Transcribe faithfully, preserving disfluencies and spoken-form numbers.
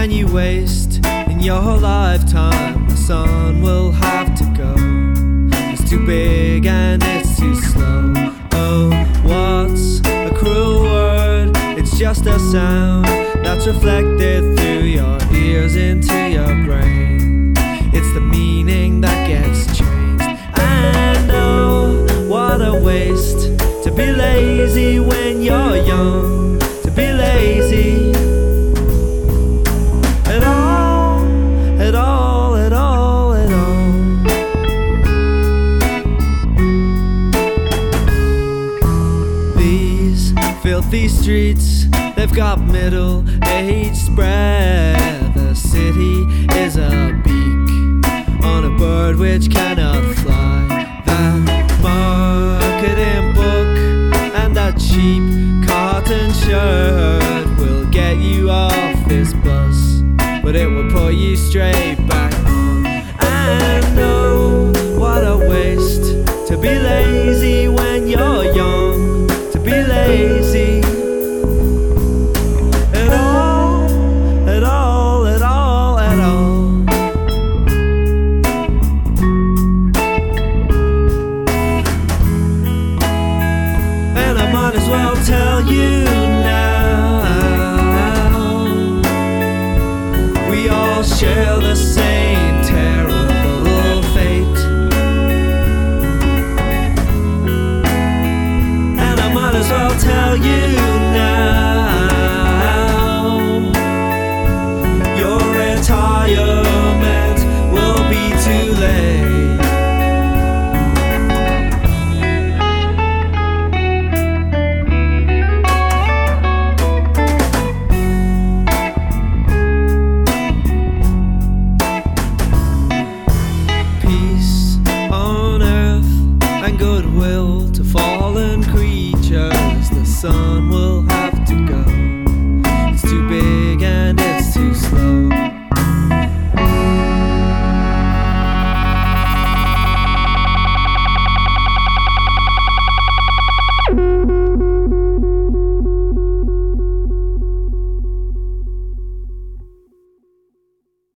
can you waste in your lifetime? The sun will have to go. It's too big and it's too slow. Oh, what's a cruel word? It's just a sound that's reflected through your ears into your brain. It's the meaning that gets changed. And oh, what a waste to be lazy when you're young. To be lazy at all, at all, at all, at all. These filthy streets, they've got middle age spread. The city is a beak on a bird which cannot fly. That marketing book and that cheap cotton shirt will get you off this bus, but it will put you straight back on. And oh, what a waste to be lazy when you're young. To be lazy at all, at all, at all, at all. And I might as well tell you now, we all share the same terrible fate. And I might as well tell you now, your retirement will be too late. Goodwill to fallen creatures, the sun will have